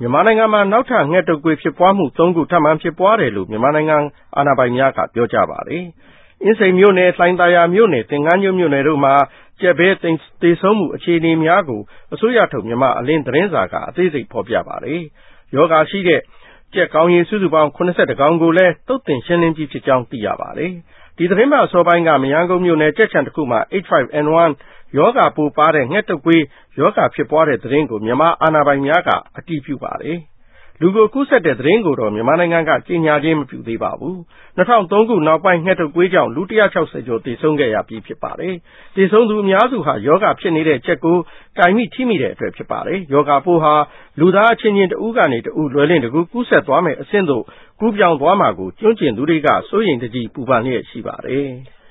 မြန်မာနိုင်ငံမှာနောက်ထပ်ငှက်တုပ်ကွေးဖြစ်ပွားမှု3ခုထပ်မံဖြစ်ပွားတယ်လို့မြန်မာနိုင်ငံအာဏာပိုင်များကပြောကြားပါတယ်။အင်းစိန်မြို့နယ်၊လှိုင်သာယာမြို့နယ်၊သင်္ကန်းကျွန်းမြို့နယ်တို့မှာကြက်ဘဲသေဆုံးမှုအခြေအနေများကိုအစိုးရထုတ်မြန်မာအလင်းသတင်းစာကအသေးစိတ်ဖော်ပြပါတယ်။ရောဂါရှိတဲ့ကြက်ကောင်းရေစုစုပေါင်း81ကောင်ကိုလည်းသုတ်သင်ရှင်းလင်းပြီးဖြစ်ကြောင်းသိရပါတယ်။ဒီသတင်းမှာအစောပိုင်းကမရမ်းကုန်းမြို့နယ်ကြက်ခြံတစ်ခုမှာ H5N1 ရောဂါပိုးပါတဲ့ငှက်တုပ်ကွေးရောဂါဖြစ်ပွားတဲ့သတင်းကိုမြန်မာအာဏာပိုင်များကအတည်ပြုပါတယ်။လူကိုကူးစက်တဲ့သတင်းကိုတော့မြန်မာနိုင်ငံကကြေညာခြင်းမပြုသေးပါဘူး။2003ခုနောက်ပိုင်းငှက်တုပ်ကွေးကြောင့်လူ160ကျော်သေဆုံးခဲ့ရပြီးဖြစ်ပါတယ်။သေဆုံးသူအများစုဟာရောဂါဖြစ်နေတဲ့ကြက်ကိုတိုင်မိထိမိတဲ့အတွက်ဖြစ်ပါတယ်။ရောဂါပိုးဟာလူသားအချင်းချင်းတဦးကနေတဦးလွယ်လင့်တကူကူးစက်သွားမယ်အဆင့်သို့ကူးပြောင်းသွားမှာကိုကျွမ်းကျင်သူတွေကစိုးရိမ်တကြီးပူပန်လျက်ရှိပါတယ်။